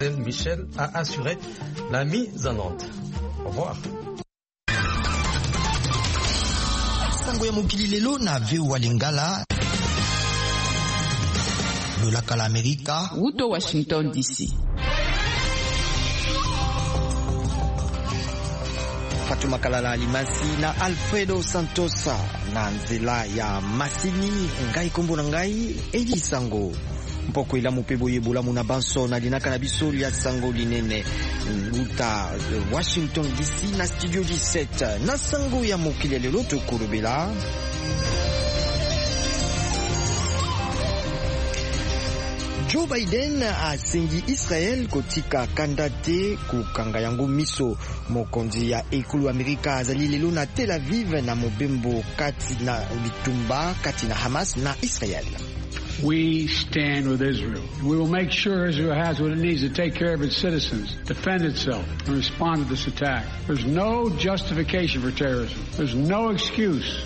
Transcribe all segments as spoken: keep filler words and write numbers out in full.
Michel a assuré la mise en onde. Au revoir. Sango ya mokili lelo na veo wa Lingala. Lolaka la Amerika. Uto Washington D C. Fatuma Kalala Alimasi na Alfredo Santosa na nzela ya Masini ngai kombo na ngai Eli Sango. Mpoko ila mupebo yebola muna banso na linaka na biso ya sango linene luta Washington D C na studio dix-sept na sango ya mokili lelo tokolobela Joe Biden asengi Israel kotika kanda te kukanga yango miso. Mokonzi ya ekulu Amerika azali lelo na Tel Aviv na mobembo kati na bitumba kati na Hamas na Israel. We stand with Israel. We will make sure Israel has what it needs to take care of its citizens, defend itself, and respond to this attack. There's no justification for terrorism. There's no excuse.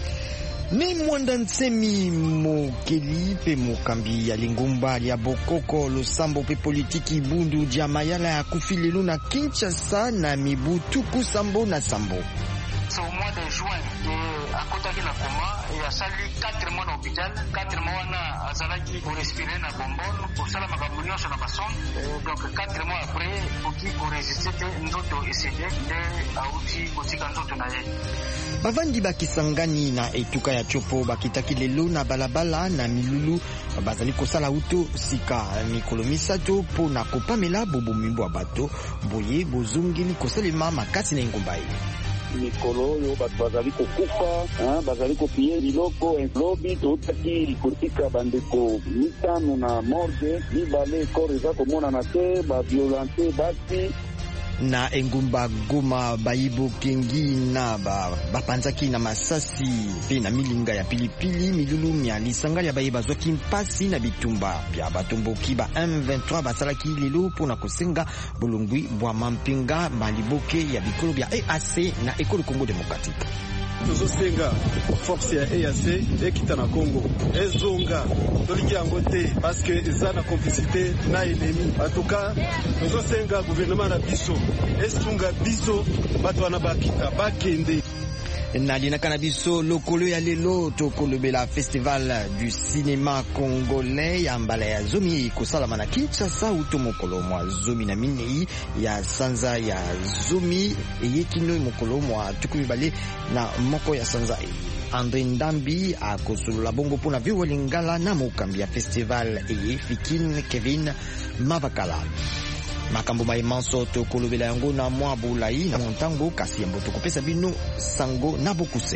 Ni mwanda nsemi mokeli pe mokambi ya lingumba ya bokoko losambo pe politiki bundu dia mayala ya kufilelu na Kinshasa na mibu tuku sambo na sambo. C'est au mois de juin et à côté de la coma il y a sali quatre mois d'hôpital quatre mois na azalaki pour respirer na bombon pour ça la makambunyos na bason donc quatre mois après pour qui pour résister ndoto essayer de auti kotika ndoto na ye. Bavandi bakisangani na etuka ya chopo bakitaki lelo na balabala na milulu bazali kosala uto sika mikolo misato po na kopamela bobomimbo bato boye bozongeli kosalema makasi na ngomba ye. Mikolo yo bazali kokufa bazali kopie biloko lobi totaki kotika bandeko mitano na morgue libale kore za komona na te ba violente basi na engumba Goma baibo kengi na ba bapanzaki na masasi pe na milinga ya pilipili milulu mia lisanga ya baiba zoki mpasi na bitumba bya batomboki ba M vingt-trois basalaki lelo pona kosenga bolongwi bwa mampinga maliboke ya bikolo bya E A C na ekolo Congo Democratique. Tozosenga force ya E A C ekita na Congo ezonga tolingi yango te parce que eza na complicité na ennemi. En tout cas tozosenga gouvernement na biso esunga biso bato wana bakita bakende na linaka na biso lokolo ya lelo tokolobela festival du cinéma congolais ya mbala ya zomi kosalama na Kinshasa uto mokolo mwa zomi na minei ya sanza ya zomi eyekino mokolo mwa tukumibale na moko ya sanza e. Andre Ndambi akosolola bongo pona viwa Lingala na mokambi ya festival eye Fikin Kevin Mavakala. Makambo maimanso tokolobela yango na mwa bulai na montango kasi yambo tokopesa bino sango na bokuse.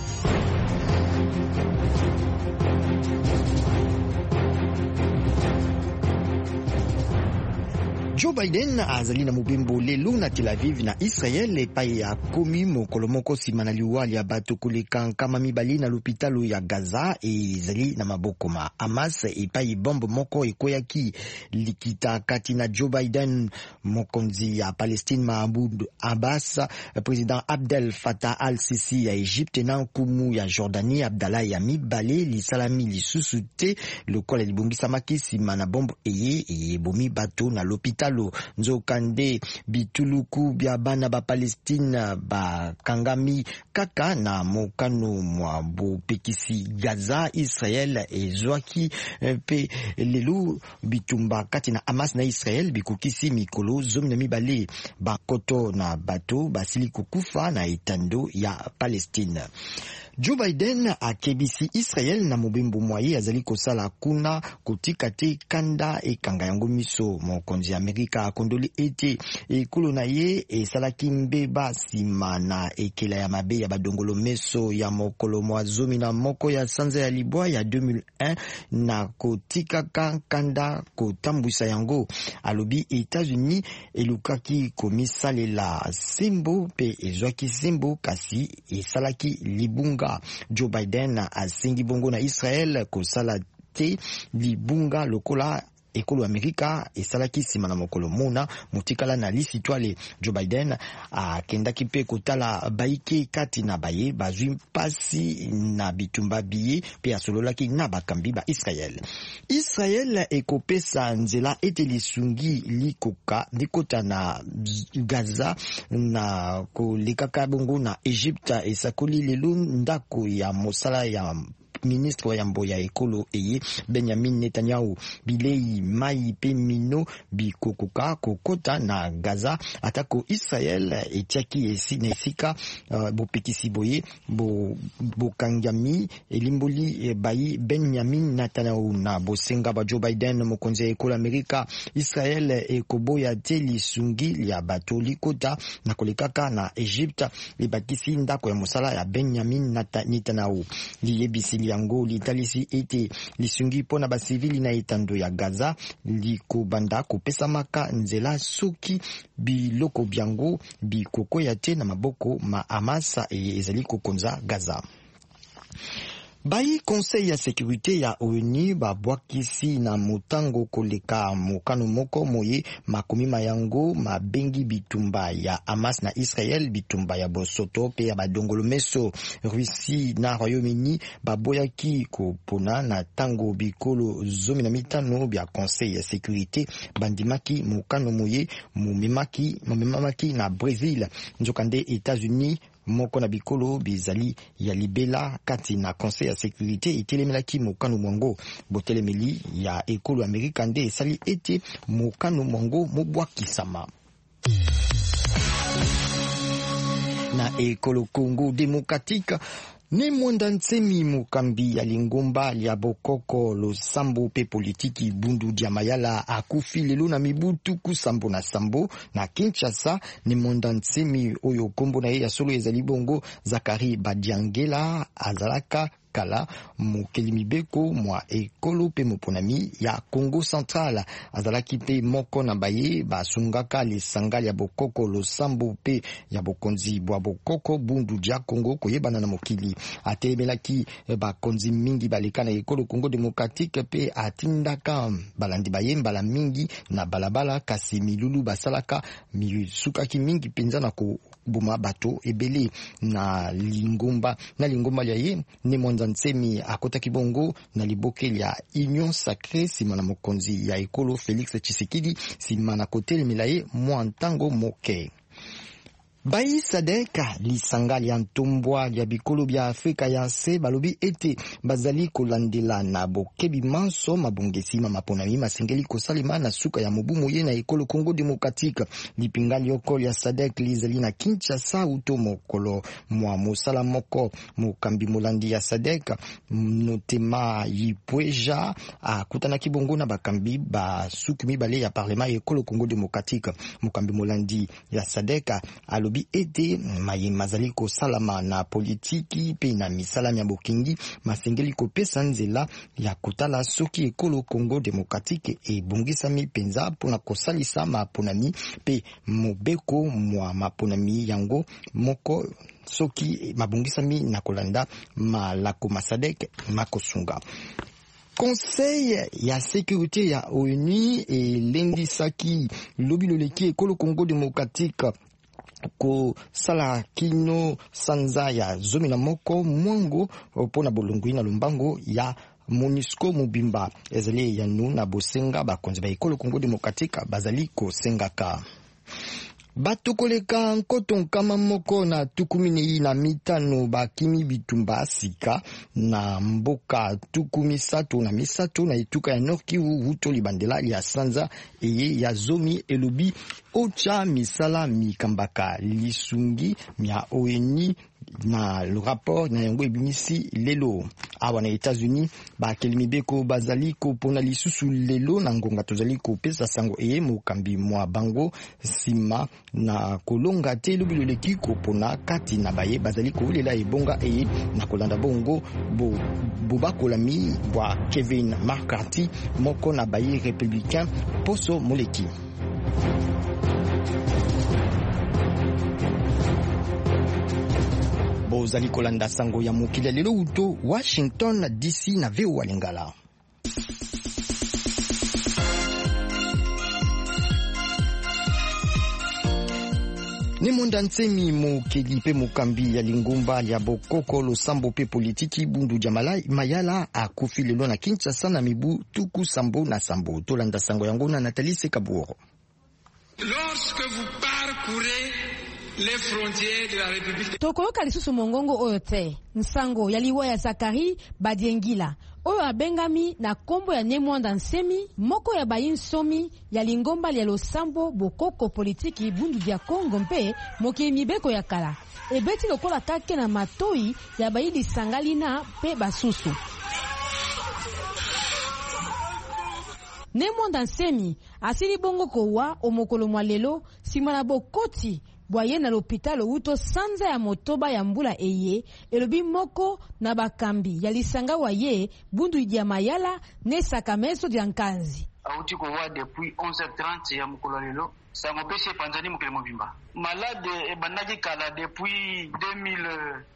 Joe Biden azali na mobembo lelo na Tel Aviv na Israel epai ya komi mokolo moko sima na liwali ya bato koleka nkama mibali na lopitalo ya Gaza ezali na maboko ma Hamas epai bombe moko ekoyaki likita kati na Joe Biden mokonzi ya Palestine Mahmoud Abbas president Abdel Fattah al-Sisi ya Egypte na nkumu ya Jordanie Abdallah ya mibale lisalami lisusu te lokola libongisamaki sima na bombe eye ebomi bato na lopitalo nzokande bituluku bya bana ba Palestine ba kangami kaka na mokano mwa bopekisi Gaza Israel ezwaki pe lelu bitumba kati na Hamas na Israel bikukisi mikolo zomi na mibale bakoto na bato basili kukufa na etando ya Palestine. Joe Biden akebisi Israel na mobembo mwaye azali kosala kuna kotika te kanda ekanga yango miso. Mokonzi ya Amerika akondoli ete ekolo na ye esalaki mbeba sima na ekela ya mabe ya badongolo meso ya mokolo mwa zomi na moko ya sanza ya libwa ya deux mille un na kotika kanda kotambwisa yango. Alobi Etats-Unis elukaki komisalela sembo pe ezwaki sembo kasi esalaki libunga. Joe Biden asengi bongo na Israel kosala te libunga lokola ekolo Amerika esalaki sima na mokolo mona motikala na lisi toile Joe Biden akendaki pe kotala baike kati na baye bazwi pasi na bitumba biye pe asololaki na bakambi ba Israel. Israel ekopesa nzela ete lisungi likoka likota na Gaza na kolekaka bongo na Egypte esakoli lelo ndako ya mosala ya ministre wa yambo ya ekolo eye Benjamin Netanyahu bilei mai pe mino bikokoka kokota na Gaza atako Israel etiaki esi na esika uh, bopekisi boye bo bokangami elimboli bayi Benjamin Netanyahu na bosenga ba Joe Biden mokonzi ya ekolo Amerika. Israel ekoboya te lisungi ya bato likota na kolekaka na Egypte libakisi ndako ya mosala ya Benjamin Netanyahu liyebisi yango litalisi ete lisungi pona ba civili na etando ya Gaza likobanda kopesa maka nzela soki biloko byango bikoko ya te na maboko ma Hamas ezali kokonza Gaza. Bayi conseil ya sécurité ya O N U babwakisi na motango koleka mokano moko moye makomi mayango mabengi bitumba ya Hamas na Israel bitumba ya bosoto pe ya badongolo meso. Russie na Royaume-Uni baboyaki kopona na tango bikolo zomi na mitano bya conseil ya sécurité bandimaki mokano moye mumemaki mumemaki na Brésil njokande États-Unis moko na bikolo bizali ya libela kati na conseil ya sécurité etelemelaki mokano mwango botelemeli ya ekolo Amerika nde esali ete mokano mwango mobwakisama. Na ekolo Congo démocratique ne mwanda nsemi mukambi ya lingomba ya bokoko lo sambo pe politiki bundu dia mayala akufi lelo na mibutu kusambo na sambo na Kinshasa. Ne mwanda nsemi oyo kombo na ye ya solo ezali bongo Zakari Badiangela azalaka kala mokelimibeko mwa ekolo pe moponami ya Congo Central azalaki pe moko na baye basungaka lisanga ya bokoko lo sambo pe ya bokonzi bwa bokoko bundu dia Congo koyebana na mokili atelemelaki bakonzi mingi baleka na ekolo Congo démocratique pe atindaka balandi baye mbala mingi na balabala kasi milulu basalaka misukaki mingi penza na ko buma bato ebele na lingomba na lingomba ya ye. Ne mwanda nsemi akotaki bongo na libokeli ya Union Sacrée sima na mokonzi ya ekolo Félix Tshisekedi sima na kotelemela ye mwa ntango moke. Bayi Sadeka lisanga ya ntombwa ya bikolo bya Afrika ya se balobi ete bazali kolandela na bokebi manso mabongesi ma maponami masengeli kosalima na suka ya mobu moye na ekolo Congo démocratique. Lipingali okolo ya Sadek lizali na Kinshasa uto mokolo mwa mosala moko mokambi molandi ya Sadek notema yipweja akutana kibongo na bakambi ba suki mibale ya parlement ya ekolo Congo démocratique. Mokambi molandi ya Sadek alo ete maye mazali ko salama na politiki pe na misala ya bokingi masengeli ko pesa nzela ya kotala soki ekolo Congo démocratique e bongisa mi penza pona kosalisa maponami pe mobeko mwa maponami yango moko soki mabongisa mi na kolanda malako masadek makosunga. Conseil ya sécurité ya O N U e lendisaki lobi loleki ekolo Congo démocratique ko sala kino sanza ya zomi na moko mwango pona bolongo na lumbango ya MONUSCO mobimba ezali ya nu na bosenga bakonzi ba ekolo Congo démocratique bazali ko sengaka. Batukoleka nkoto nkama moko na tukumini na mitano bakimi bitumba sika na mboka tukumi sato na misato na ituka ya Nord Kivu huto libandela ya sanza eye ya zomi elobi ocha misala mikambaka lisungi mia O N U na le rapport na yango ebimisi lelo awa na États-Unis ba kelimibeko bazali ko pona lisusu lelo na ngonga tozali ko pesa sango eye mokambi mwa bango sima na kolonga te lobilo leki ko pona kati na baye bazali ko lela ebonga eye na kolanda bongo bo bobakolami bwa Kevin McCarthy moko na baye républicain poso moleki. Bozali kolanda sango ya mokili lelo uto Washington D C na veo walingala. Ni monda nsemi mokeli pe mokambi ya lingomba ya bokoko losambo pe politiki bundu jamala mayala akufi lelo na Kinshasa na mibu tuku sambo na sambo. Tolanda sango yango na Nathalie Sekaburo. Lorsque vous parcourez les frontières de la République. Tokoloka lisusu mongongo oyo te. Nsango ya liwa ya Zakari Badiengila. Oyo abengami na kombo ya Nemwanda Nsemi, moko ya bayin somi ya lingomba ya losambo bokoko politiki bundu dia Kongo mpe moki mibeko ya kala. Ebeti lokola kake na matoi ya bayidi sangalina pe basusu. Nemwanda Nsemi asili bongo kowa omokolo mwalelo simana bokoti boye na l'hôpital uto sanza ya motoba ya mbula eye elobi moko na bakambi ya lisanga waye bundu ya mayala ne sakameso dia nkanzi auti ko wa depuis onze heures trente ya mokolo lelo sango pese panzani mokele mobimba malade e bandaki kala depuis deux mille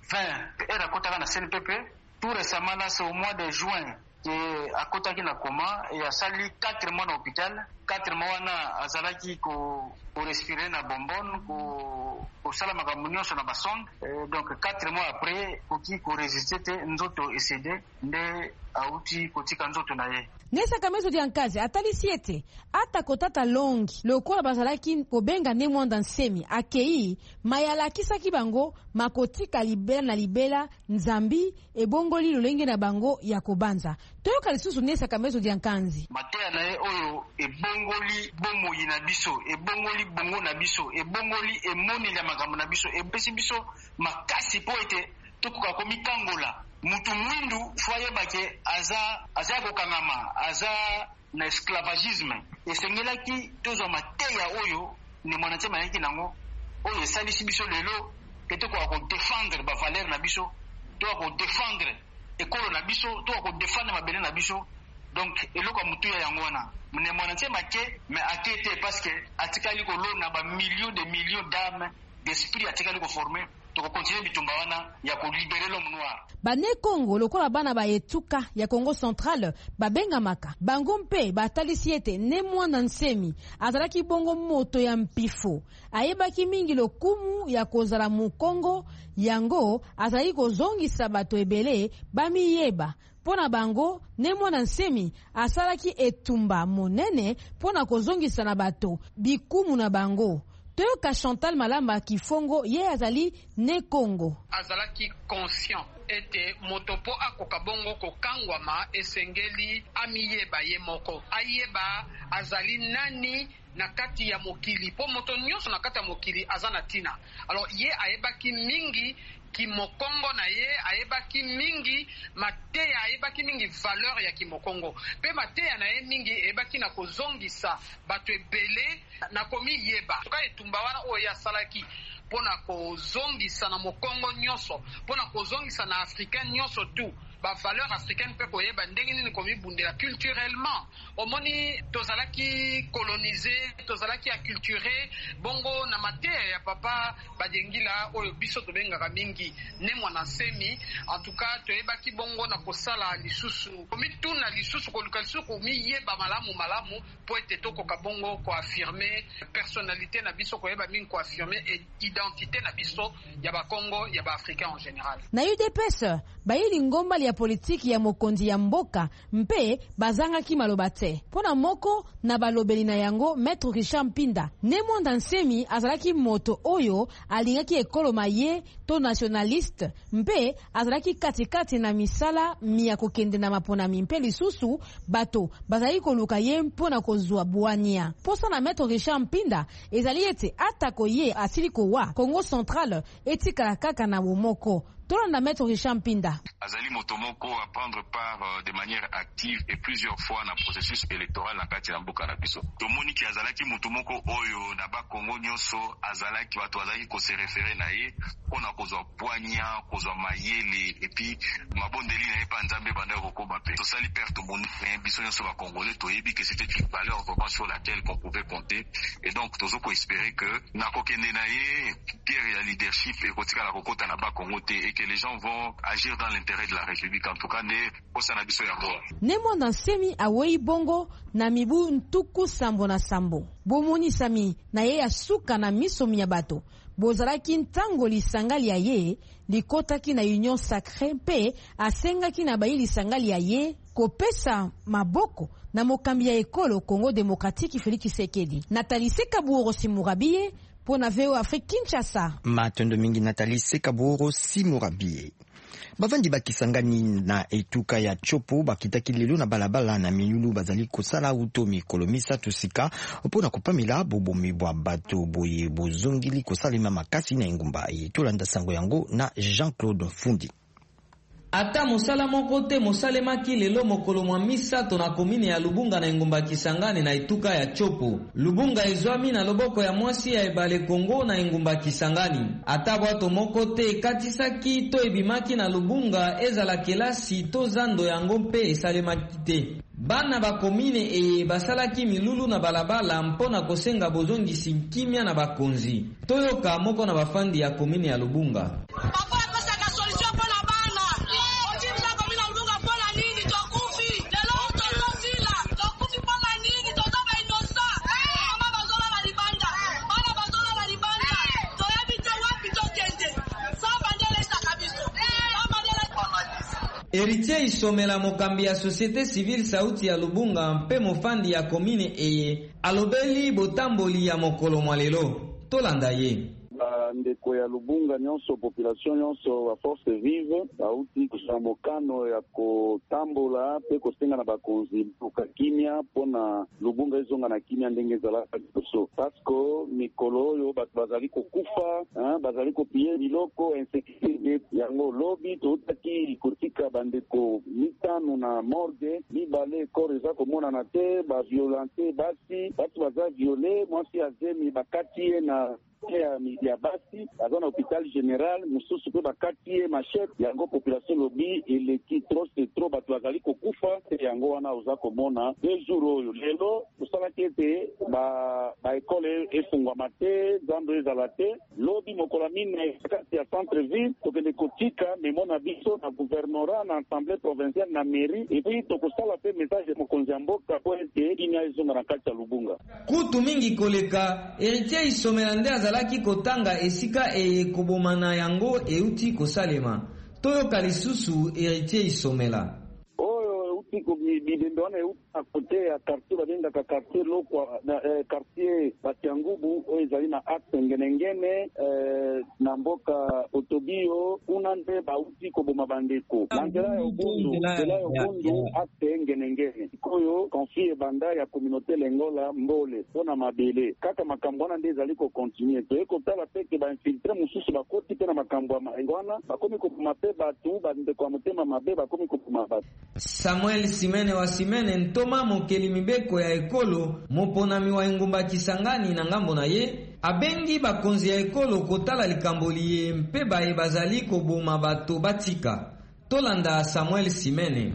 vingt era kotaka na C N P P tout récemment là c'est au mois de juin et à kotaki na coma et a sali quatre mois à l'hôpital quatre mois na azalaki ko ko respirer na bonbonne ko ko sala makambo nyonso na basonde donc quatre mois après koki ko résister te nzoto esede nde auti kotika nzoto na ye nesa kameso dia nkazi atalisiete ata kotata longi lokola bazalaki kobenga Nemwanda Nsemi akei mayala kisaki bango makotika libela na libela nzambi ebongoli lolenge na bango ya kobanza toyoka lisusu nesa kameso dia nkanzi mateya na ye oyo ebongoli bomoyi na biso ebongoli bongo na biso ebongoli emoni ya makambo na biso ebesi biso makasi po ete tukuka komikangola mutu mwindu foye bake aza aza kokangama aza na esclavagisme esengelaki tozwa mateya oyo ni mwanatema yaki nango oyo esalisi biso lelo ete kwa ko défendre ba valeur na biso to ko défendre ekolo na biso to ko défendre mabele na biso donc eloko mutu ya yango wana ne mwanatema ke mais akete parce que atikali ko lona ba millions de millions d'âmes d'esprit atikali ko former to continuer bitumba wana ya ko libérer l'homme noir. Bane Congo lokola bana ba etuka ya Congo Central babenga maka bango mpe batalisi ete Nemwanda Nsemi azalaki bongo moto ya mpifo ayebaki mingi lokumu ya kozala mu Congo yango azali kozongisa bato ebele bamiyeba pona bango Nemwanda Nsemi asalaki etumba monene pona kozongisa na bato bikumu na bango. Toyoka Chantal Malamba Kifongo ye azali ne Congo azalaki conscient ete motopo akoka bongo kokangwama esengeli amiyeba ye moko ayeba azali nani na kati ya mokili po moto nyonso na kati ya mokili azana tina alors ye ayebaki mingi kimokongo na ye ayebaki mingi mateya ayebaki mingi valeur ya kimokongo pe mateya na ye mingi ayebaki na kozongisa bato ebele na komi yeba toka etumba wana oyo ya salaki pona kozongisa na mokongo nyonso pona kozongisa na africain nyonso tu ba valeur africaine pe koyeba ndenge nini komi bundela culturellement omoni tozalaki coloniser tozalaki acculturer bongo na mateya ya papa Badiengila oyo biso tobengaka mingi Nemwanda Nsemi en tout cas toyebaki bongo na kosala lisusu komi tuna lisusu koluka lisusu komi yeba malamu malamu po ete tokoka bongo ko affirmer personnalité na biso koyeba mingi ko affirmer identité na biso ya ba Congo ya ba africain en général na U D P S bayili ngomba ya politiki ya mokonzi ya mboka mpe bazangaki maloba te pona moko na balobeli na yango Maître Richard Mpinda Nemwanda Nsemi azalaki moto oyo alingaki ekolo maye to nationaliste mpe azalaki katikati na misala miya kokende na maponami mpe lisusu bato bazali koluka ye mpona kozwa bwania posa na Maître Richard Mpinda ezali ete atako ye asili kowa Congo Central etikala kaka na bomoko Tolanda Maître Richard Mpinda. Azali Motomoko à prendre part euh, de manière active et plusieurs fois dans le processus électoral na kati na mboka na biso. Tomoni ki azalaki Motomoko oyo na ba Congo nyonso azalaki bato azalaki ko se référer na ye pona kozwa poignard, kozwa mayele et puis mabondeli na pa nzambe banda kokoma pe. Tosali perte mon biso nyonso ba Congolais toyebi que c'était une valeur vraiment sur laquelle qu'on pouvait compter et donc tozo ko espérer que na kokende na ye pierre ya leadership et kotika la kokota na ba Congo te que les gens vont agir dans l'intérêt de la République. En tout cas, ne osana biso yango. Nemo Nsemi awei bongo na mibu ntuku sambo na sambo. Bomoni sami na ye asuka na misomi ya bato. Bozalaki ntango lisangali ya ye likotaki na Union Sacrée mpe asengaki na bayi lisangali ya ye kopesa maboko na mokambi ya ekolo Congo Démocratique Félix Tshisekedi. Nathalie Sekaburo Simurabie pour na V O Afrique Kinshasa. Matondo mingi Nathalie Sekaburo Simurabie. Bavandi bakisangani na etuka ya Chopo bakitaki lelo na balabala na minulu bazali kosala utomi kolomisa tusika opona kopamila bobomi bwa bato boye bozongili kosalema makasi na engumba etolanda sango yango na Jean-Claude Fundi. Ata mosala moko te mosalemaki lelo mokolo mwa misato na komine ya Lubunga na engumba Kisangani na etuka ya Chopo. Lubunga ezwami na loboko ya mwasi ya ebale Kongo na engumba Kisangani. Ata bwato moko te katisaki to ebimaki na Lubunga ezala kelasi to zando yango mpe esalemaki te. Bana ba komine e basalaki milulu na balabala mpona kosenga bozongisi kimia na bakonzi. Toyoka moko na bafandi ya komine ya Lubunga. Héritier Isomela mokambi ya société civile sauti ya Lubunga mpe mofandi ya komine eye alobeli botamboli ya mokolo mwalelo tolanda ye. Ndeko ya Lubunga nyonso population nyonso wa force vive auti kusambokano ya kotambola pe kosenga na bakonzi kokakimia pona Lubunga ezonga na kimia ndenge zala so pasko mikolo yo bat bazali kokufa hein bazali kopie biloko insécurité yango lobi totaki kotika bandeko mitano na morgue mibale koreza komona na te ba violenter basi batu baza violer mwasi azemi bakati na ya ya basi azana hôpital général mususu pe bakati machette yango population lobi eleki trop c'est trop batu bazali kokufa yango wana uza komona deux jours oyo lelo kusala kete ba ba école efungwa mate zando ezala te lobi mokola mine kati ya centre ville tokende kotika memona biso na gouvernorat na assemblée provinciale na mairie et puis tokosala pe message mokonzi ya mboka po ete kinya ezonga na kati ya Lubunga kutu mingi koleka Héritier Isomela nde azalaki kotanga esika e kobomana yango euti kosalema toyoka lisusu Héritier Isomela oyo euti ko bidendo na euti à côté ya quartier badenga ka quartier lokwa na eh, quartier Batiangubu oyo ezali na acte ngenengene eh, na mboka Otobio kuna nde bauti koboma bandeko na nzela ya Ubundu nzela ya Ubundu acte ngenengene koyo confie banda ya communauté lengola mbole pona mabele kaka makambo wana nde ezali ko continuer to ekotala peke ba infiltrer mususu bakoti pe na makambo ya maengwana bakomi kopuma pe batu bandeko ya motema mabe bakomi kopuma batu. Samuel Simene wa Simene ntoma mokeli mibeko ya ekolo moponami wa engumba Kisangani na ngambo na ye abengi bakonzi ya ekolo kotala likamboli ye mpe baye bazali koboma bato batika tolanda Samuel Simene.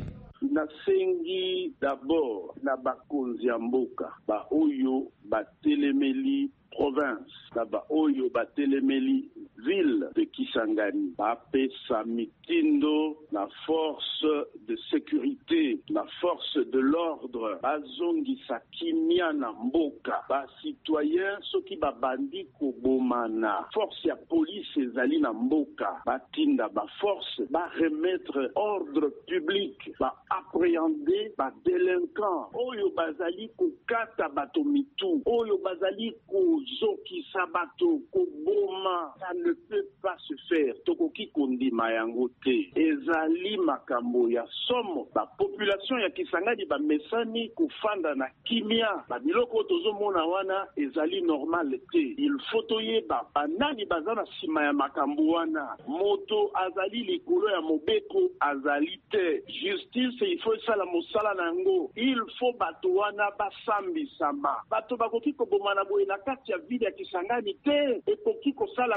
Nasengi d'abord na bakonzi ya mboka ba oyo batelemeli province na ba oyo batelemeli ville de Kisangani bapesa mitindo na force de sécurité na force de l'ordre bazongisa kimia na mboka ba citoyen soki babandi kobomana force ya police ezali na mboka batinda ba force ba remettre ordre public ba appréhender ba délinquants oyo bazali kokata bato mitu oyo bazali kozokisa bato koboma. Ça ne peut pas se faire. Tokoki kondima yango te. Ezali makambo ya somo. Ba population ya Kisangani ba mesani kufanda na kimia. Ba biloko tozomona wana ezali normal te. Il faut toyeba banani bazana sima ya makambo wana. Moto azali likolo ya mobeko azali te. Justice il faut sala mosala nango. Il faut bato wana basambi sama. Bato bakoki kobomana boye na kati ya ville ya Kisangani te. Ekoki kosala mate.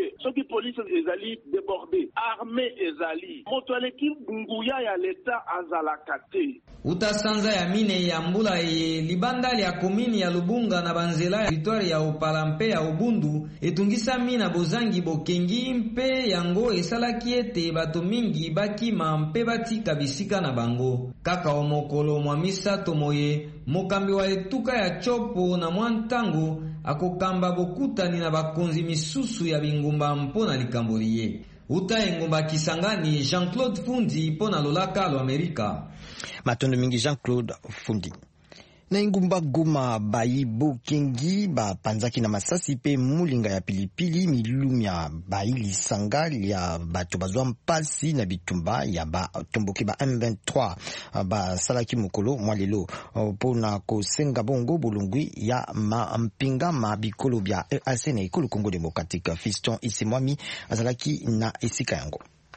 te soki police ezali débordé armée ezali moto aleki nguya ya leta azalaka te. Utasanza ya mine ya mbula ye libanda ya komini ya Lubunga na banzela ya victoire ya Opalampe ya Ubundu etungisa mina bozangi bokengi mpe yango esalaki ete bato mingi bakima mpe batika bisika na bango. Kaka omokolo mwa misato moye mokambi wa etuka ya Chopo na mwantango akokamba bokutani na bakonzi misusu ya bingumba mpona likambo liye. Uta engumba Kisangani, Jean-Claude Fundi pona lolaka lo Amerika. Matondo mingi Jean-Claude Fundi. Na ingumba Goma bayi bokengi ba panzaki na masasi pe mulinga ya pilipili milumya bayi lisanga ya bato bazwa mpasi na bitumba ya ba tomboki ba M vingt-trois ba salaki mukolo mwalelo pona kosenga bongo bulungwi ya ma mpinga ma bikolo bya E A C na ikolo Congo Democratique. Fiston Isemwami azalaki na esika yango.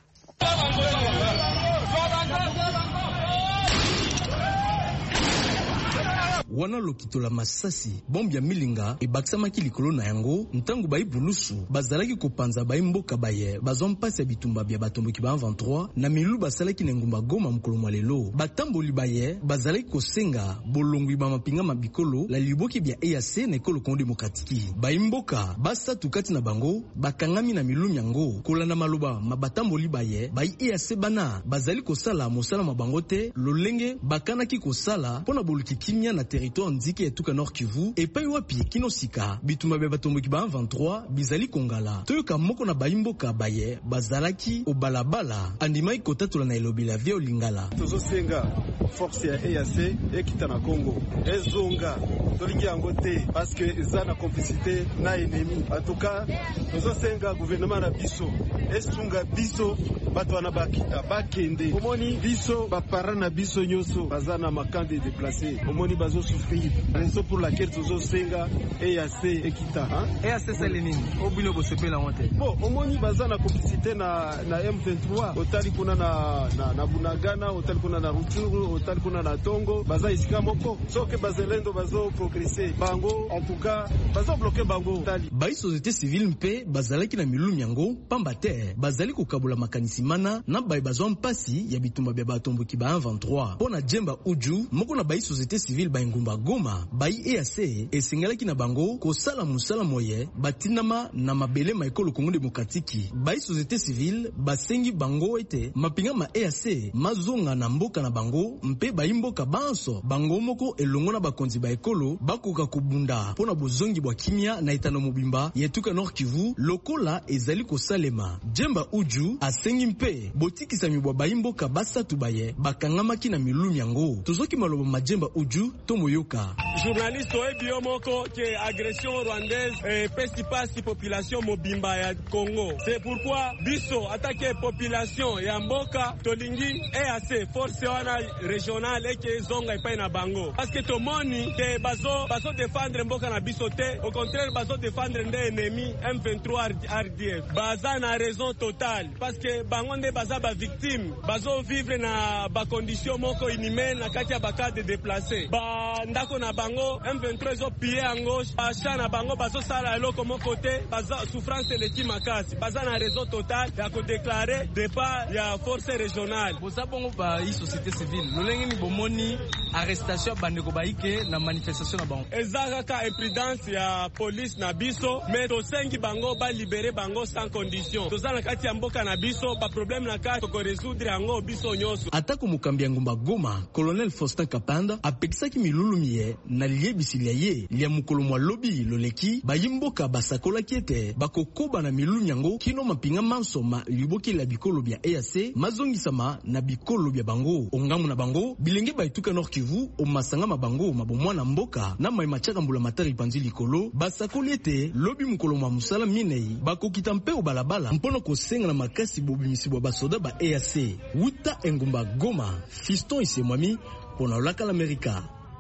Wana lokitola masasi bombi ya milinga ebakisamaki likolo na yango ntango bayi bulusu bazalaki kopanza bayi mboka baye bazwa mpasi ya bitumba bya batomboki ba M vingt-trois na milu basalaki na ngumba Goma mukolo mwa lelo. Batamboli baye bazalaki kosenga bolongwi ba mapinga mabikolo la liboki bya E A C na ekolo Congo Démocratique. Bayi mboka basatu kati na bango bakangami na milu yango kolanda maloba mabatamboli baye bayi E A C bana bazali kosala mosala mabango te lolenge bakanaki kosala pona boluki kimia na territoire ndiki etuka Nord Kivu epai wapi kino sika bitumba bya batomboki ba M vingt-trois bizali kongala toyoka moko na bayimboka baye bazalaki obalabala andimai kotatola na elobi la via olingala. Tozosenga force ya E A C ekita na Congo ezonga tolingi yango te parce que eza na complicité na ennemi. En tout cas tozosenga gouvernement na biso esunga biso bato wana bakita bakende omoni biso bapara na biso nyoso bazana makande déplacé omoni bazo souffrir raison pour laquelle tozo senga E A C ekita hein E A C c'est nini obino bosepela monte bon omoni bazana complicité na na M vingt-trois otali kuna na na, na Bunagana otali kuna na Rutshuru otali kuna na Tongo baza isika moko soke bazelendo bazo progresser bango en tout cas bazo bloquer bango tali bayi société civile mpe bazalaki na milumi yango pamba te bazali kokabula makanisi mana na bayi bazwa mpasi ya bitumba bya batomboki ba M vingt-trois pona Jemba Uju moko na bayi société civile bayi ngumba Goma bayi E A C esengalaki na bango kosala musala moye batinama na mabele ma ekolo Congo Démocratique. Bayi société civile basengi bango ete mapinga ma E A C mazonga na mboka na bango mpe bayi mboka banso bango moko elongo na bakonzi ba ekolo bakoka kubunda pona bozongi bwa kimia na etano mobimba yetuka Nord Kivu lokola ezali kosalema. Jemba Uju asengi mpe botikisa mibwa bayi mboka basatu baye bakangamaki na milumi yango tozoki maloba majemba Uju tomoyoka. Journaliste oyebi yo moko ke agression rwandaise eh, pesi pasi population mobimba ya Congo. C'est pourquoi biso attaque population ya mboka tolingi E A C force wana régionale eke zonga epai na bango. Parce que tomoni ke bazo bazo défendre mboka na biso te, au contraire bazo défendre nde ennemi M vingt-trois R D F. Baza na raison totale parce que bango nde baza ba victime, bazo vivre na ba condition moko inhumaine na kati ya bakade déplacé. Ba ndako na bango M vingt-trois zo piller yango acha na bango bazo sala eloko moko te baza souffrance eleki makasi baza na raison totale ya ko déclarer départ ya force régionale. Boza bongo ba yi société civile lolenge ni bomoni arrestation bandeko baike na manifestation na bango ezaka ka imprudence ya police na biso mais tosengi bango ba libérer bango sans condition. Toza na kati ya mboka na biso ba problème na kati ko résoudre yango biso nyoso. Atako mukambi ya ngumba Goma colonel Faustin Kapanda apekisaki milulumie na liebisilia ye lia mukolo mwa lobi loleki bayimboka basakolaki ete bakokoba na milulu yango kino mapinga mansoma liboki la bikolo bya E A C mazongisama na bikolo bya bango ongamu na bango bilenge baituka Nord Kivu o masanga mabango mabomwa na mboka na mai machaka mbula matari panzi likolo basakoli ete lobi mukolo mwa musala minei bakokita mpe o balabala mpono kosenga na makasi bobimisi bwa basoda ba E A C wuta engumba Goma. Fiston Isemwami pona olaka l'Amerika.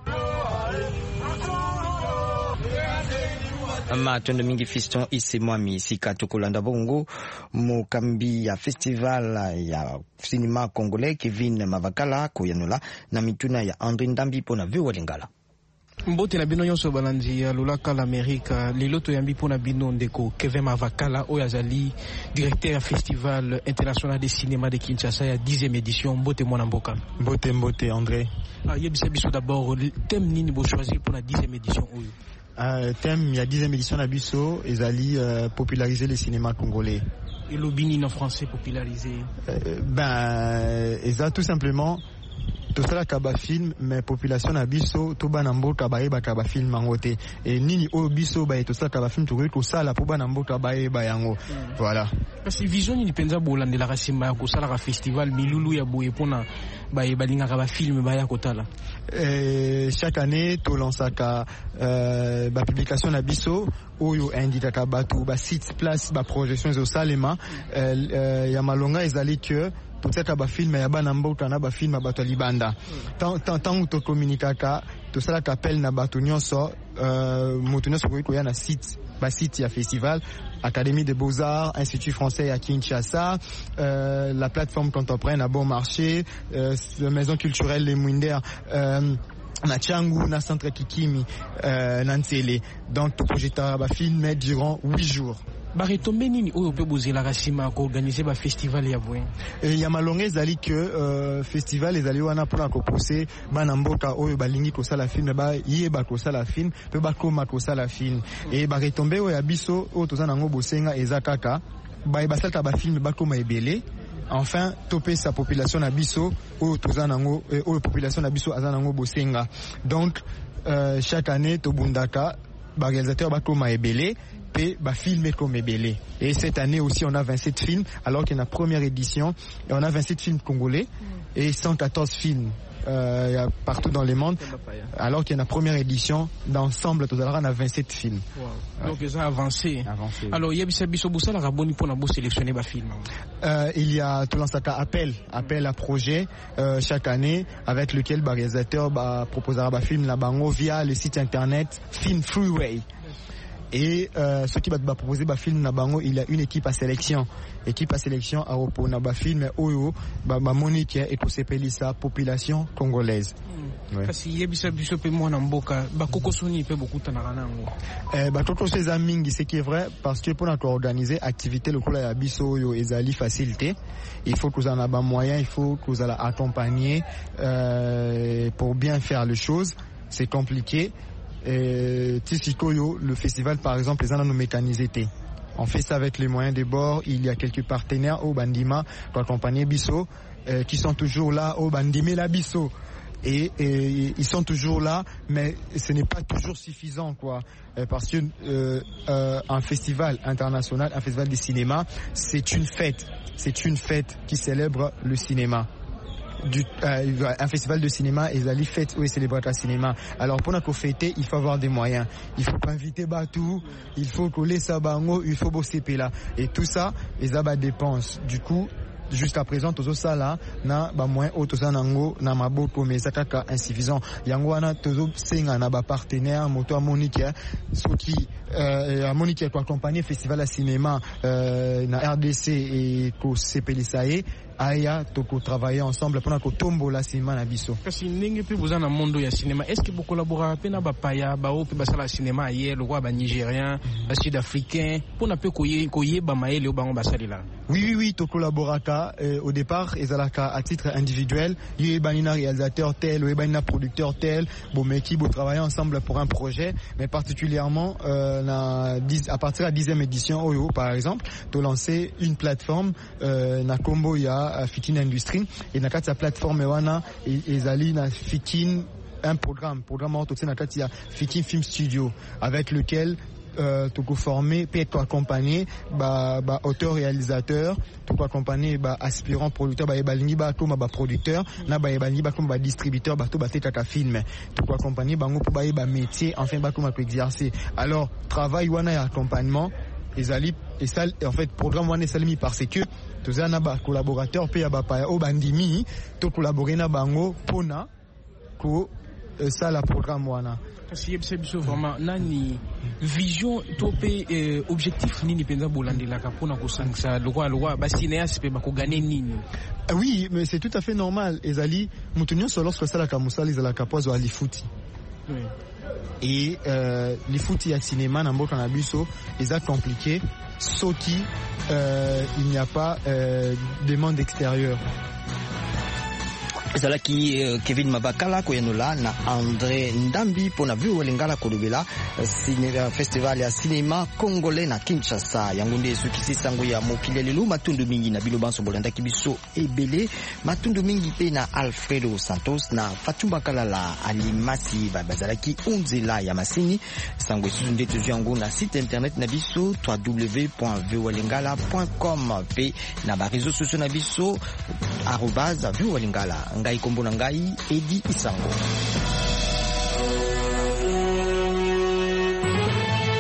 Matondo mingi Fiston Isemwami sika tukolanda bongo mokambi ya festival ya cinema congolais Kevin Mavakala koyanola na mituna ya André Ndambi pona viwa lingala. Mbote na bino nyonso balandi ya lolaka l'Amérique lelo toyambi pona bino ndeko Kevin Mavakala oyo azali directeur ya Festival international de cinéma de Kinshasa ya dixième édition. Mbote mwana mboka. Mbote mbote André. Ah yebisa biso d'abord thème nini bo choisir pour la dixième édition oyo? Euh, thème ya dixième édition na biso ezali euh, populariser le cinéma congolais. Et le bini en français popularisé? euh, Ben eza tout simplement tout ça kaba film mais population na biso to bana mboka bayeba kaba film mangote et nini o biso ba to ça kaba film to ko sala po bana mboka bayeba yango. Voilà. Parce que vision ni penza bolandela ka simba ko sala ka festival milulu ya boye pona bayeba linga ka ba film baya kotala. Euh, chaque année to lansaka euh, ba publication na biso oyo indika ka batu ba site place ba projection zo salema euh, euh, ya malonga ezali que peut-être ba film ya bana mboka na ba film bato libanda tant tant tant to communicaka to sala kapel na bato nyonso euh moto nyonso ko ya na site ba site ya festival Académie des Beaux-Arts, Institut français à Kinshasa, euh, la plateforme contemporaine à Bon Marché, euh, la maison culturelle Les Mouinder, euh, na Tchangu, na Centre Kikimi, euh, na Ntsele. Donc tout projet ba film durant huit jours. Baretombe nini oyo pe bozela kasima ko organiser ba festival ya boye? Et ya malonga ezali que euh, festival ezali wana pona ko pousser bana mboka oyo balingi ko sala film ba yeba ko sala film pe ba koma ko sala film et baretombe oyo ya biso oyo tozana ngo bosenga ezakaka ba ba salta ba film ba koma ebele. Enfin topé sa population na biso oyo tozana ngo oyo population na biso azana ngo bosenga. Donc euh, chaque année to bundaka ba réalisateur ba koma ebele et bah filmer comme Ebele. Et cette année aussi on a vingt-sept films alors qu'il y a une première édition et on a vingt-sept films congolais et cent quatorze films euh, partout dans le monde alors qu'il y a une première édition d'ensemble tout à l'heure on a vingt-sept films. Wow. Donc ils ont avancé. avancé. Alors il y a bisa biso bosala ka boni pona bo sélectionner ba film. Euh, il y a tout l'ansaka appel appel à projet euh, chaque année avec lequel bah réalisateur bah proposera ba film la bango via le site internet Film Freeway. Et euh, ceux qui va proposer ba film na bango il y a une équipe à sélection équipe à sélection à repos na ba film oyo ba monique et ko sepeli sa population congolaise. Kasi yebisa biso pe mona mboka ba kokosoni pe bokuta na kanango. Eh ba toto ces amingi ce qui est vrai parce que pour notre organiser activité le kola ya biso oyo ezali facilité il faut que vous en avez moyen il faut que vous allez accompagner euh, pour bien faire les choses c'est compliqué. Et Tisikoyo, le festival par exemple, les anneaux mécanisés. On fait ça avec les moyens des bords. Il y a quelques partenaires au Bandima pour accompagner Bisso euh, qui sont toujours là au Bandimé la Bisso. Et, et ils sont toujours là, mais ce n'est pas toujours suffisant, quoi. Euh, parce que euh, euh, un festival international, un festival de cinéma, c'est une fête. C'est une fête qui célèbre le cinéma. Du, euh, un festival de cinéma et les fêtes où ils célèbrent le cinéma. Alors pour notre fêter, il faut avoir des moyens. Il faut pas inviter Batou, il faut coller Sabango, il faut bosser là. Et tout ça, les abats dépensent. Du coup, jusqu'à présent, tout ça là, na ba moins auto ça nango na maboko mais ça kaka insuffisant. Yango wana tozo senga na ba partenaire moto Monique ceux qui euh Monique ko accompagner festival à cinéma euh na R D C et ko Sepelisae aya toko travailler ensemble pour ko tombo la cinéma na biso. Kasi ndenge pe bozana mondo ya cinéma est-ce que vous collaborez pe na ba paya ba o pe basala cinéma hier le roi ba nigérien ba sud-africain pour na pe koye koye ba maele o bango basalila. Oui oui oui to collaboraka euh, au départ ezalaka à titre individuel, il banina réalisateur tel ou banina producteur tel, bon mais qui bo travailler ensemble pour un projet mais particulièrement euh, na dix, à partir de la dixième édition Oyo par exemple, to lancer une plateforme euh, na Kombo ya Fikin Industrie et na kati ya plateforme wana ezali na Fikin un programme programme auto na kati ya Fikin Film Studio avec lequel euh tu peux former peut être accompagner ba ba auteur réalisateur tu peux accompagner ba aspirant producteur ba balingi ba comme ba producteur na ba balingi ba comme ba distributeur ba to ba teka film tu peux accompagner bango pour ba ba métier enfin ba comme exercer alors travail wana ya accompagnement ezali et ça en fait programme wana salimi parce que tozana ba collaborateur pe ya ba pa o bandimi to collaborer na bango pona ko ça la programme wana parce que c'est vraiment nani vision topé euh, objectif nini penza bolandela ka pona ko sangsa lwa lwa ba cinéaste pe ba ko gagner nini. Oui mais c'est tout à fait normal ezali mutunyo solo lorsque ça la kamusali za la kapozo alifuti. Oui. et euh, les fouti ya cinéma na mboka na biso eza compliqué soki euh, il n'y a pas euh, demande extérieure. Ezalaki uh, Kevin Mabakala koyanola na André Ndambi pona vu walingala kolobela uh, festival ya cinéma congolais na Kinshasa. Yango nde sukisi sango ya mokili lelo matundu mingi na bilobanso bolanda kibiso ebele matundu mingi pe na Alfredo Santos na Fatumba Kalala alimasi bazalaki onzela ya masini sango esusu nde tuzu yango na site internet na biso w w w point vuwalingala point com pe na ba réseaux sociaux na biso arobase vuwalingala. Ngai kombo na ngai Edi Isango.